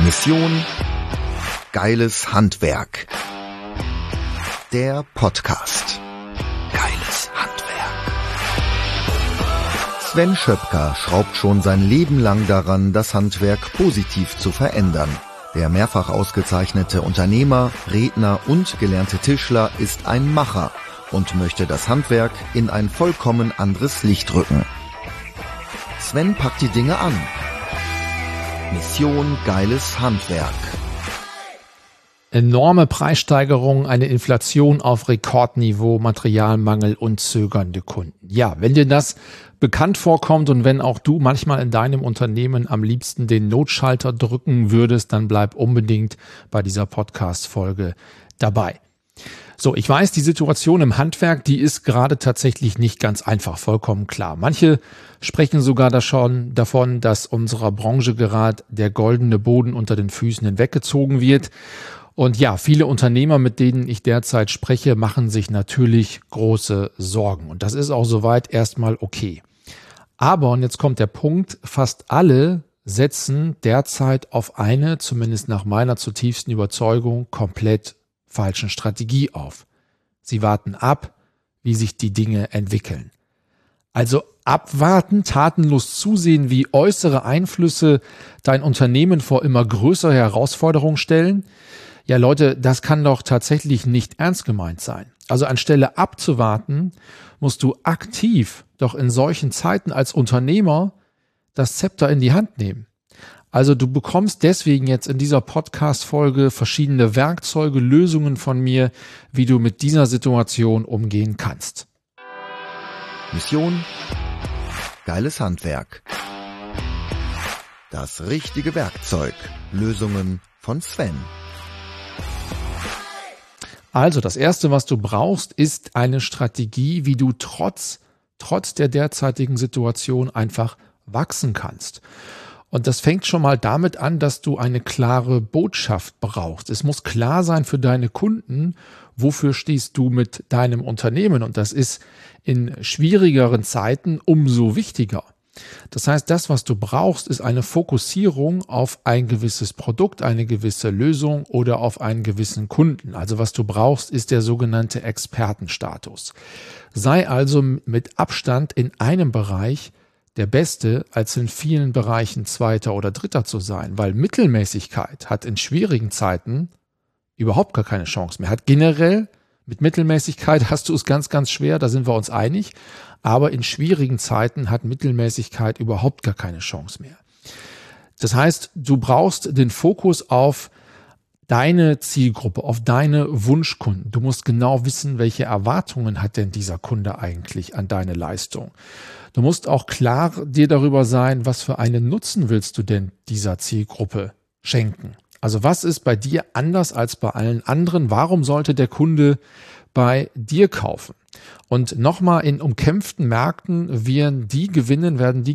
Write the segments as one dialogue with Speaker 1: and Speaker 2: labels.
Speaker 1: Mission Geiles Handwerk. Der Podcast. Geiles Handwerk. Sven Schöpker schraubt schon sein Leben lang daran, das Handwerk positiv zu verändern. Der mehrfach ausgezeichnete Unternehmer, Redner und gelernte Tischler ist ein Macher und möchte das Handwerk in ein vollkommen anderes Licht rücken. Sven packt die Dinge an. Mission Geiles Handwerk.
Speaker 2: Enorme Preissteigerungen, eine Inflation auf Rekordniveau, Materialmangel und zögernde Kunden. Ja, wenn dir das bekannt vorkommt und wenn auch du manchmal in deinem Unternehmen am liebsten den Notschalter drücken würdest, dann bleib unbedingt bei dieser Podcast-Folge dabei. So, ich weiß, die Situation im Handwerk, die ist gerade tatsächlich nicht ganz einfach, vollkommen klar. Manche sprechen sogar davon, dass unserer Branche gerade der goldene Boden unter den Füßen hinweggezogen wird. Und ja, viele Unternehmer, mit denen ich derzeit spreche, machen sich natürlich große Sorgen. Und das ist auch soweit erstmal okay. Aber, und jetzt kommt der Punkt, fast alle setzen derzeit auf eine, zumindest nach meiner zutiefsten Überzeugung, komplett falschen Strategie auf. Sie warten ab, wie sich die Dinge entwickeln. Also abwarten, tatenlos zusehen, wie äußere Einflüsse dein Unternehmen vor immer größere Herausforderungen stellen. Ja Leute, das kann doch tatsächlich nicht ernst gemeint sein. Also anstelle abzuwarten, musst du aktiv doch in solchen Zeiten als Unternehmer das Zepter in die Hand nehmen. Also du bekommst deswegen jetzt in dieser Podcast-Folge verschiedene Werkzeuge, Lösungen von mir, wie du mit dieser Situation umgehen kannst.
Speaker 1: Mission Geiles Handwerk. Das richtige Werkzeug. Lösungen von Sven.
Speaker 2: Also das Erste, was du brauchst, ist eine Strategie, wie du trotz der derzeitigen Situation einfach wachsen kannst. Und das fängt schon mal damit an, dass du eine klare Botschaft brauchst. Es muss klar sein für deine Kunden, wofür stehst du mit deinem Unternehmen. Und das ist in schwierigeren Zeiten umso wichtiger. Das heißt, das, was du brauchst, ist eine Fokussierung auf ein gewisses Produkt, eine gewisse Lösung oder auf einen gewissen Kunden. Also was du brauchst, ist der sogenannte Expertenstatus. Sei also mit Abstand in einem Bereich der Beste, als in vielen Bereichen Zweiter oder Dritter zu sein, weil Mittelmäßigkeit hat in schwierigen Zeiten überhaupt gar keine Chance mehr. Hat generell mit Mittelmäßigkeit hast du es ganz, ganz schwer, da sind wir uns einig, aber in schwierigen Zeiten hat Mittelmäßigkeit überhaupt gar keine Chance mehr. Das heißt, du brauchst den Fokus auf deine Zielgruppe, auf deine Wunschkunden. Du musst genau wissen, welche Erwartungen hat denn dieser Kunde eigentlich an deine Leistung. Du musst auch klar dir darüber sein, was für einen Nutzen willst du denn dieser Zielgruppe schenken. Also was ist bei dir anders als bei allen anderen? Warum sollte der Kunde bei dir kaufen? Und nochmal, in umkämpften Märkten werden die gewinnen,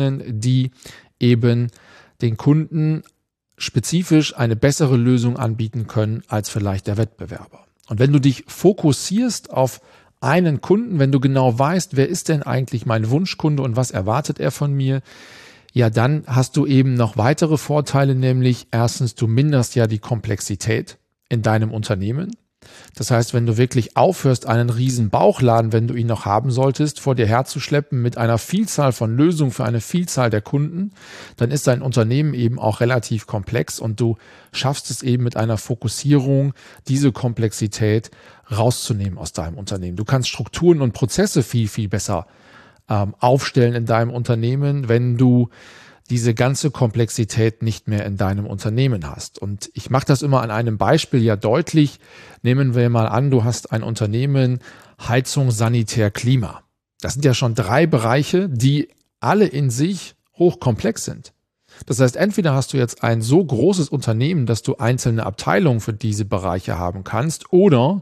Speaker 2: die eben den Kunden spezifisch eine bessere Lösung anbieten können als vielleicht der Wettbewerber. Und wenn du dich fokussierst auf einen Kunden, wenn du genau weißt, wer ist denn eigentlich mein Wunschkunde und was erwartet er von mir, ja, dann hast du eben noch weitere Vorteile, nämlich erstens, du minderst ja die Komplexität in deinem Unternehmen. Das heißt, wenn du wirklich aufhörst, einen riesen Bauchladen, wenn du ihn noch haben solltest, vor dir herzuschleppen mit einer Vielzahl von Lösungen für eine Vielzahl der Kunden, dann ist dein Unternehmen eben auch relativ komplex und du schaffst es eben mit einer Fokussierung, diese Komplexität rauszunehmen aus deinem Unternehmen. Du kannst Strukturen und Prozesse viel, viel besser aufstellen in deinem Unternehmen, wenn du diese ganze Komplexität nicht mehr in deinem Unternehmen hast. Und ich mache das immer an einem Beispiel ja deutlich. Nehmen wir mal an, du hast ein Unternehmen Heizung, Sanitär, Klima. Das sind ja schon 3 Bereiche, die alle in sich hochkomplex sind. Das heißt, entweder hast du jetzt ein so großes Unternehmen, dass du einzelne Abteilungen für diese Bereiche haben kannst, oder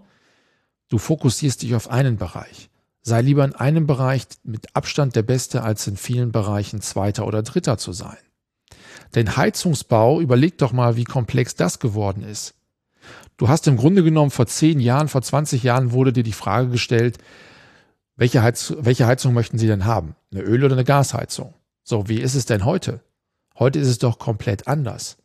Speaker 2: du fokussierst dich auf einen Bereich. Sei lieber in einem Bereich mit Abstand der Beste, als in vielen Bereichen Zweiter oder Dritter zu sein. Denn Heizungsbau, überleg doch mal, wie komplex das geworden ist. Du hast im Grunde genommen vor 10 Jahren, vor 20 Jahren wurde dir die Frage gestellt, welche Heizung möchten Sie denn haben? Eine Öl- oder eine Gasheizung? So, wie ist es denn heute? Heute ist es doch komplett anders.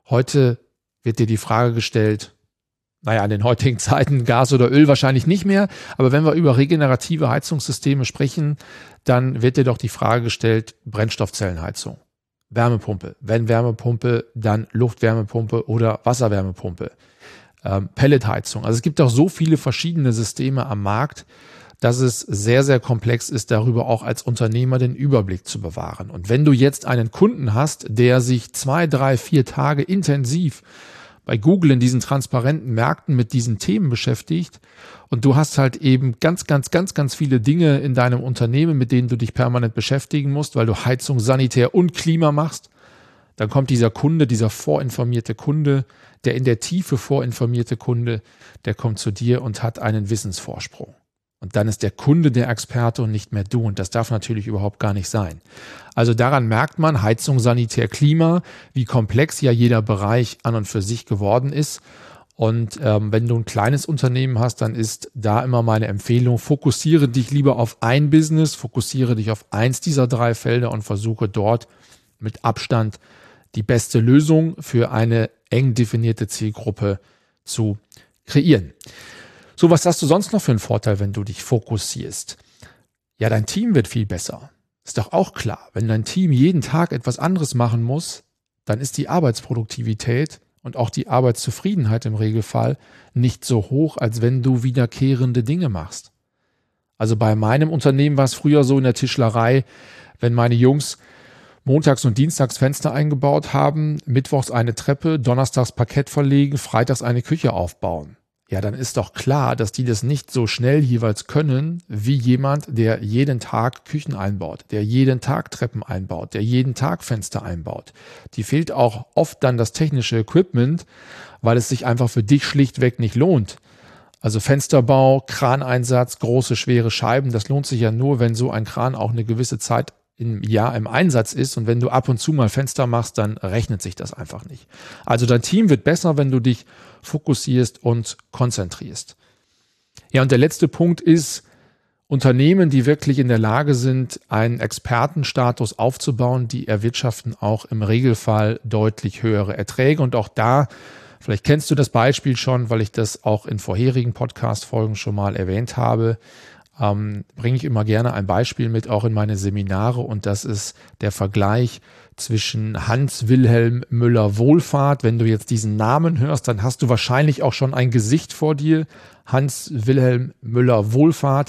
Speaker 2: Heute wird dir die Frage gestellt, in den heutigen Zeiten Gas oder Öl wahrscheinlich nicht mehr, aber wenn wir über regenerative Heizungssysteme sprechen, dann wird dir doch die Frage gestellt, Brennstoffzellenheizung, Wärmepumpe, wenn Wärmepumpe, dann Luftwärmepumpe oder Wasserwärmepumpe, Pelletheizung. Also es gibt auch so viele verschiedene Systeme am Markt, dass es sehr, sehr komplex ist, darüber auch als Unternehmer den Überblick zu bewahren. Und wenn du jetzt einen Kunden hast, der sich 2, 3, 4 Tage intensiv bei Google in diesen transparenten Märkten mit diesen Themen beschäftigt und du hast halt eben ganz viele Dinge in deinem Unternehmen, mit denen du dich permanent beschäftigen musst, weil du Heizung, Sanitär und Klima machst, dann kommt dieser Kunde, dieser vorinformierte Kunde, der in der Tiefe vorinformierte Kunde, der kommt zu dir und hat einen Wissensvorsprung. Und dann ist der Kunde der Experte und nicht mehr du. Und das darf natürlich überhaupt gar nicht sein. Also daran merkt man, Heizung, Sanitär, Klima, wie komplex ja jeder Bereich an und für sich geworden ist. Und wenn du ein kleines Unternehmen hast, dann ist da immer meine Empfehlung, fokussiere dich lieber auf ein Business, fokussiere dich auf eins dieser 3 Felder und versuche dort mit Abstand die beste Lösung für eine eng definierte Zielgruppe zu kreieren. So, was hast du sonst noch für einen Vorteil, wenn du dich fokussierst? Ja, dein Team wird viel besser. Ist doch auch klar. Wenn dein Team jeden Tag etwas anderes machen muss, dann ist die Arbeitsproduktivität und auch die Arbeitszufriedenheit im Regelfall nicht so hoch, als wenn du wiederkehrende Dinge machst. Also bei meinem Unternehmen war es früher so in der Tischlerei, wenn meine Jungs montags und dienstags Fenster eingebaut haben, mittwochs eine Treppe, donnerstags Parkett verlegen, freitags eine Küche aufbauen. Ja, dann ist doch klar, dass die das nicht so schnell jeweils können, wie jemand, der jeden Tag Küchen einbaut, der jeden Tag Treppen einbaut, der jeden Tag Fenster einbaut. Die fehlt auch oft dann das technische Equipment, weil es sich einfach für dich schlichtweg nicht lohnt. Also Fensterbau, Kraneinsatz, große, schwere Scheiben, das lohnt sich ja nur, wenn so ein Kran auch eine gewisse Zeit im Jahr im Einsatz ist, und wenn du ab und zu mal Fenster machst, dann rechnet sich das einfach nicht. Also dein Team wird besser, wenn du dich fokussierst und konzentrierst. Ja, und der letzte Punkt ist, Unternehmen, die wirklich in der Lage sind, einen Expertenstatus aufzubauen, die erwirtschaften auch im Regelfall deutlich höhere Erträge. Und auch da, vielleicht kennst du das Beispiel schon, weil ich das auch in vorherigen Podcast-Folgen schon mal erwähnt habe, bringe ich immer gerne ein Beispiel mit, auch in meine Seminare, und das ist der Vergleich zwischen Hans-Wilhelm Müller-Wohlfahrt. Wenn du jetzt diesen Namen hörst, dann hast du wahrscheinlich auch schon ein Gesicht vor dir. Hans-Wilhelm Müller-Wohlfahrt,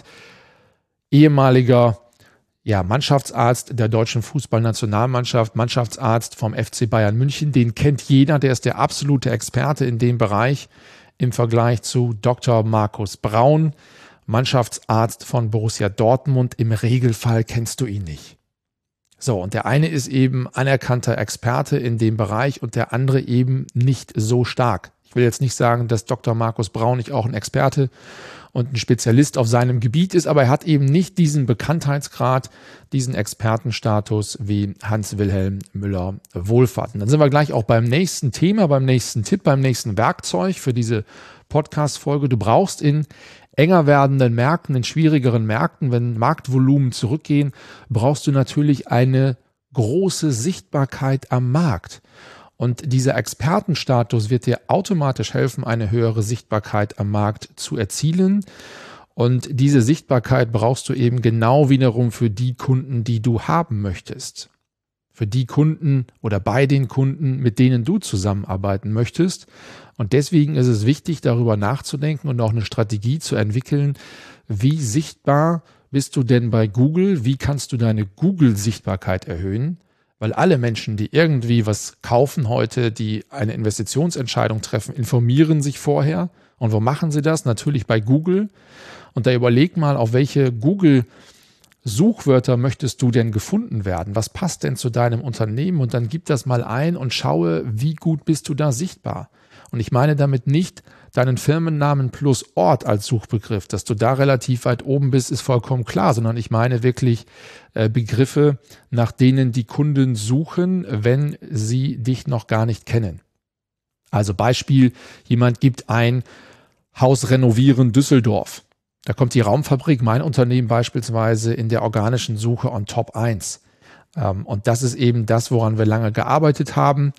Speaker 2: ehemaliger Mannschaftsarzt der deutschen Fußballnationalmannschaft, Mannschaftsarzt vom FC Bayern München, den kennt jeder, der ist der absolute Experte in dem Bereich im Vergleich zu Dr. Markus Braun, Mannschaftsarzt von Borussia Dortmund. Im Regelfall kennst du ihn nicht. So, und der eine ist eben anerkannter Experte in dem Bereich und der andere eben nicht so stark. Ich will jetzt nicht sagen, dass Dr. Markus Braun nicht auch ein Experte und ein Spezialist auf seinem Gebiet ist, aber er hat eben nicht diesen Bekanntheitsgrad, diesen Expertenstatus wie Hans-Wilhelm Müller-Wohlfahrt. Und dann sind wir gleich auch beim nächsten Thema, beim nächsten Tipp, beim nächsten Werkzeug für diese Podcast-Folge. Du brauchst in enger werdenden Märkten, in schwierigeren Märkten, wenn Marktvolumen zurückgehen, brauchst du natürlich eine große Sichtbarkeit am Markt. Und dieser Expertenstatus wird dir automatisch helfen, eine höhere Sichtbarkeit am Markt zu erzielen. Und diese Sichtbarkeit brauchst du eben genau wiederum für die Kunden, die du haben möchtest. Für die Kunden oder bei den Kunden, mit denen du zusammenarbeiten möchtest. Und deswegen ist es wichtig, darüber nachzudenken und auch eine Strategie zu entwickeln. Wie sichtbar bist du denn bei Google? Wie kannst du deine Google-Sichtbarkeit erhöhen? Weil alle Menschen, die irgendwie was kaufen heute, die eine Investitionsentscheidung treffen, informieren sich vorher. Und wo machen sie das? Natürlich bei Google. Und da überleg mal, auf welche Google-Suchwörter möchtest du denn gefunden werden? Was passt denn zu deinem Unternehmen? Und dann gib das mal ein und schaue, wie gut bist du da sichtbar. Und ich meine damit nicht deinen Firmennamen plus Ort als Suchbegriff, dass du da relativ weit oben bist, ist vollkommen klar, sondern ich meine wirklich Begriffe, nach denen die Kunden suchen, wenn sie dich noch gar nicht kennen. Also Beispiel, jemand gibt ein Haus renovieren Düsseldorf. Da kommt die Raumfabrik, mein Unternehmen beispielsweise, in der organischen Suche on Top 1. Und das ist eben das, woran wir lange gearbeitet haben.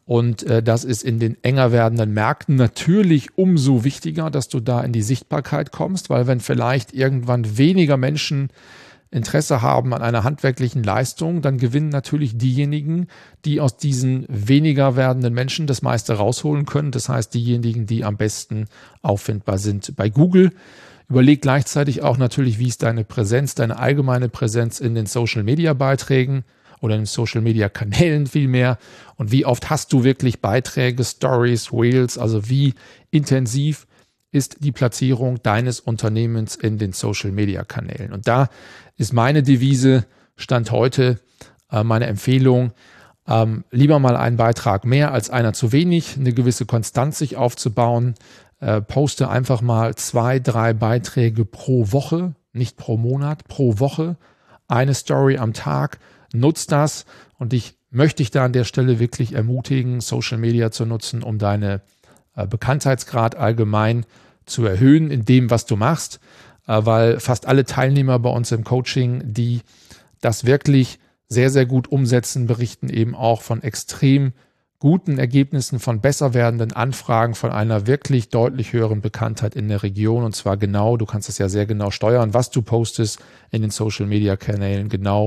Speaker 2: Und das ist in den enger werdenden Märkten natürlich umso wichtiger, dass du da in die Sichtbarkeit kommst, weil wenn vielleicht irgendwann weniger Menschen Interesse haben an einer handwerklichen Leistung, dann gewinnen natürlich diejenigen, die aus diesen weniger werdenden Menschen das meiste rausholen können. Das heißt, diejenigen, die am besten auffindbar sind bei Google. Überleg gleichzeitig auch natürlich, wie ist deine Präsenz, deine allgemeine Präsenz in den Social-Media-Beiträgen oder in den Social-Media-Kanälen vielmehr. Und wie oft hast du wirklich Beiträge, Stories, Reels, also wie intensiv ist die Platzierung deines Unternehmens in den Social-Media-Kanälen. Und da ist meine Devise, Stand heute, meine Empfehlung, lieber mal einen Beitrag mehr als einer zu wenig, eine gewisse Konstanz sich aufzubauen. Poste einfach mal 2, 3 Beiträge pro Woche, nicht pro Monat, pro Woche, eine Story am Tag. Nutz das und ich möchte dich da an der Stelle wirklich ermutigen, Social Media zu nutzen, um deine Bekanntheitsgrad allgemein zu erhöhen in dem, was du machst, weil fast alle Teilnehmer bei uns im Coaching, die das wirklich sehr, sehr gut umsetzen, berichten eben auch von extrem guten Ergebnissen, von besser werdenden Anfragen, von einer wirklich deutlich höheren Bekanntheit in der Region. Und zwar genau, du kannst es ja sehr genau steuern, was du postest in den Social-Media-Kanälen, genau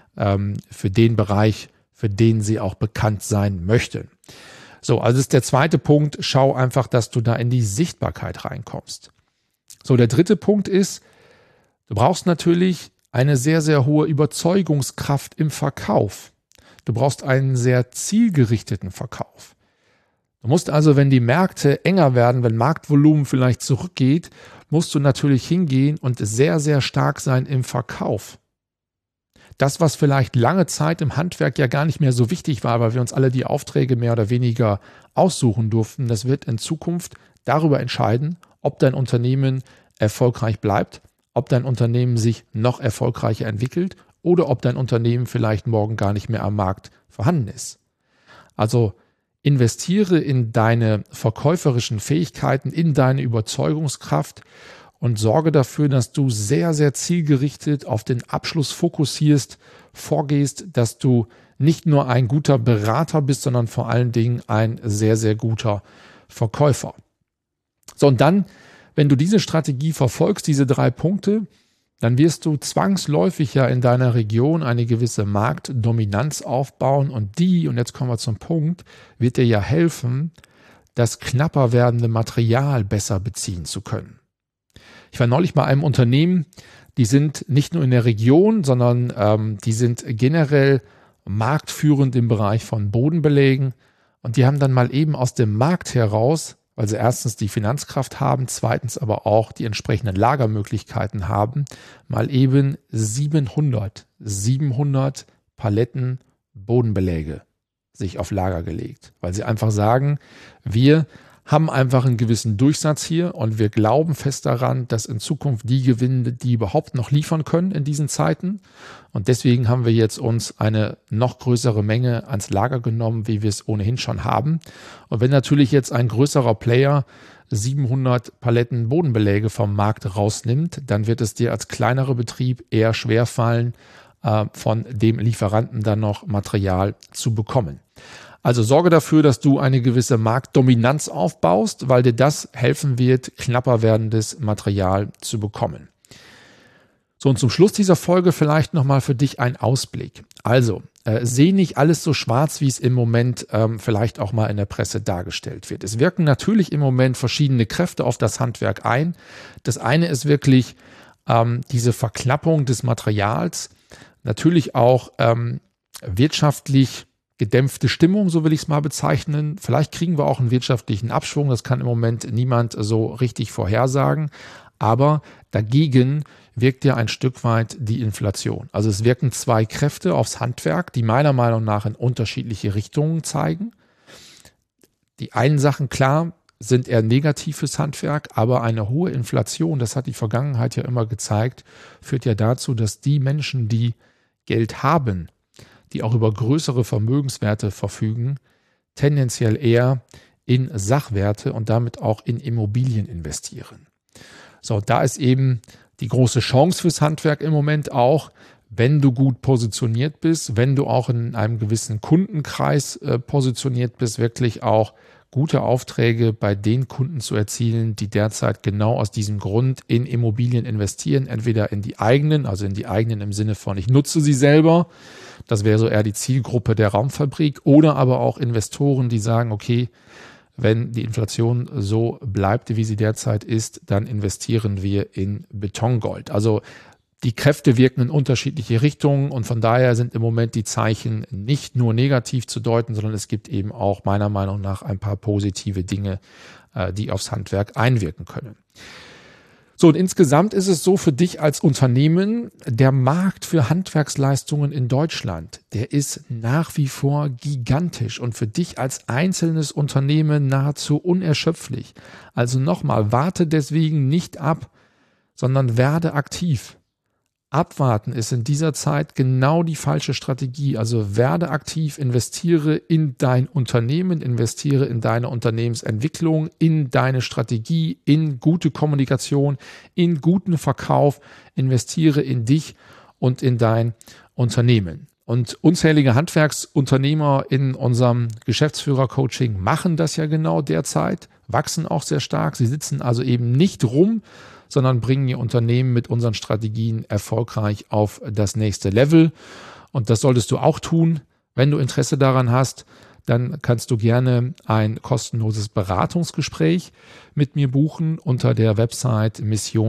Speaker 2: für den Bereich, für den sie auch bekannt sein möchten. So, also ist der zweite Punkt, schau einfach, dass du da in die Sichtbarkeit reinkommst. So, der dritte Punkt ist, du brauchst natürlich eine sehr, sehr hohe Überzeugungskraft im Verkauf. Du brauchst einen sehr zielgerichteten Verkauf. Du musst also, wenn die Märkte enger werden, wenn Marktvolumen vielleicht zurückgeht, musst du natürlich hingehen und sehr, sehr stark sein im Verkauf. Das, was vielleicht lange Zeit im Handwerk ja gar nicht mehr so wichtig war, weil wir uns alle die Aufträge mehr oder weniger aussuchen durften, das wird in Zukunft darüber entscheiden, ob dein Unternehmen erfolgreich bleibt, ob dein Unternehmen sich noch erfolgreicher entwickelt oder ob dein Unternehmen vielleicht morgen gar nicht mehr am Markt vorhanden ist. Also investiere in deine verkäuferischen Fähigkeiten, in deine Überzeugungskraft und sorge dafür, dass du sehr, sehr zielgerichtet auf den Abschluss fokussierst, vorgehst, dass du nicht nur ein guter Berater bist, sondern vor allen Dingen ein sehr, sehr guter Verkäufer. So, und dann, wenn du diese Strategie verfolgst, diese 3 Punkte, dann wirst du zwangsläufig ja in deiner Region eine gewisse Marktdominanz aufbauen und jetzt kommen wir zum Punkt, wird dir ja helfen, das knapper werdende Material besser beziehen zu können. Ich war neulich bei einem Unternehmen, die sind nicht nur in der Region, sondern die sind generell marktführend im Bereich von Bodenbelägen und die haben dann mal eben aus dem Markt heraus, weil sie erstens die Finanzkraft haben, zweitens aber auch die entsprechenden Lagermöglichkeiten haben, mal eben 700 Paletten Bodenbeläge sich auf Lager gelegt, weil sie einfach sagen, wir haben einfach einen gewissen Durchsatz hier und wir glauben fest daran, dass in Zukunft die gewinnen, die überhaupt noch liefern können in diesen Zeiten. Und deswegen haben wir jetzt uns eine noch größere Menge ans Lager genommen, wie wir es ohnehin schon haben. Und wenn natürlich jetzt ein größerer Player 700 Paletten Bodenbeläge vom Markt rausnimmt, dann wird es dir als kleinerer Betrieb eher schwerfallen, von dem Lieferanten dann noch Material zu bekommen. Also sorge dafür, dass du eine gewisse Marktdominanz aufbaust, weil dir das helfen wird, knapper werdendes Material zu bekommen. So, und zum Schluss dieser Folge vielleicht nochmal für dich ein Ausblick. Also, sehe nicht alles so schwarz, wie es im Moment vielleicht auch mal in der Presse dargestellt wird. Es wirken natürlich im Moment verschiedene Kräfte auf das Handwerk ein. Das eine ist wirklich diese Verknappung des Materials, natürlich auch wirtschaftlich gedämpfte Stimmung, so will ich es mal bezeichnen. Vielleicht kriegen wir auch einen wirtschaftlichen Abschwung, das kann im Moment niemand so richtig vorhersagen. Aber dagegen wirkt ja ein Stück weit die Inflation. Also es wirken 2 Kräfte aufs Handwerk, die meiner Meinung nach in unterschiedliche Richtungen zeigen. Die einen Sachen, klar, sind eher negativ fürs Handwerk, aber eine hohe Inflation, das hat die Vergangenheit ja immer gezeigt, führt ja dazu, dass die Menschen, die Geld haben, die auch über größere Vermögenswerte verfügen, tendenziell eher in Sachwerte und damit auch in Immobilien investieren. So, da ist eben die große Chance fürs Handwerk im Moment auch, wenn du gut positioniert bist, wenn du auch in einem gewissen Kundenkreis positioniert bist, wirklich auch gute Aufträge bei den Kunden zu erzielen, die derzeit genau aus diesem Grund in Immobilien investieren, entweder in die eigenen, also in die eigenen im Sinne von ich nutze sie selber, das wäre so eher die Zielgruppe der Raumfabrik, oder aber auch Investoren, die sagen, okay, wenn die Inflation so bleibt, wie sie derzeit ist, dann investieren wir in Betongold. Also die Kräfte wirken in unterschiedliche Richtungen und von daher sind im Moment die Zeichen nicht nur negativ zu deuten, sondern es gibt eben auch meiner Meinung nach ein paar positive Dinge, die aufs Handwerk einwirken können. So, und insgesamt ist es so für dich als Unternehmen, der Markt für Handwerksleistungen in Deutschland, der ist nach wie vor gigantisch und für dich als einzelnes Unternehmen nahezu unerschöpflich. Also nochmal, warte deswegen nicht ab, sondern werde aktiv. Abwarten ist in dieser Zeit genau die falsche Strategie. Also werde aktiv, investiere in dein Unternehmen, investiere in deine Unternehmensentwicklung, in deine Strategie, in gute Kommunikation, in guten Verkauf, investiere in dich und in dein Unternehmen. Und unzählige Handwerksunternehmer in unserem Geschäftsführer-Coaching machen das ja genau derzeit, wachsen auch sehr stark. Sie sitzen also eben nicht rum, sondern bringen ihr Unternehmen mit unseren Strategien erfolgreich auf das nächste Level. Und das solltest du auch tun. Wenn du Interesse daran hast, dann kannst du gerne ein kostenloses Beratungsgespräch mit mir buchen unter der Website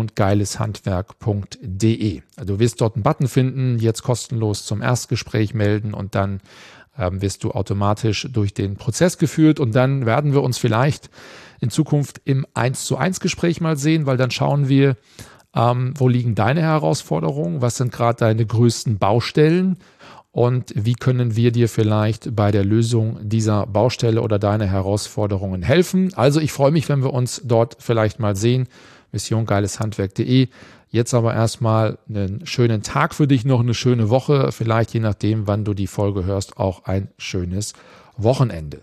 Speaker 2: missiongeileshandwerk.de. Du wirst dort einen Button finden, jetzt kostenlos zum Erstgespräch melden und dann wirst du automatisch durch den Prozess geführt und dann werden wir uns vielleicht in Zukunft im 1:1 Gespräch mal sehen, weil dann schauen wir, wo liegen deine Herausforderungen, was sind gerade deine größten Baustellen und wie können wir dir vielleicht bei der Lösung dieser Baustelle oder deiner Herausforderungen helfen. Also ich freue mich, wenn wir uns dort vielleicht mal sehen. missiongeileshandwerk.de. Jetzt aber erstmal einen schönen Tag für dich, noch eine schöne Woche, vielleicht je nachdem, wann du die Folge hörst, auch ein schönes Wochenende.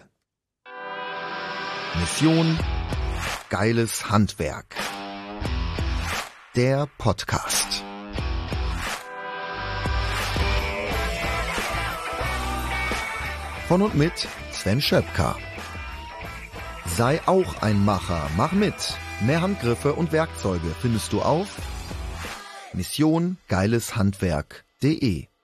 Speaker 1: Mission Geiles Handwerk. Der Podcast. Von und mit Sven Schöpker. Sei auch ein Macher, mach mit. Mehr Handgriffe und Werkzeuge findest du auf missiongeileshandwerk.de.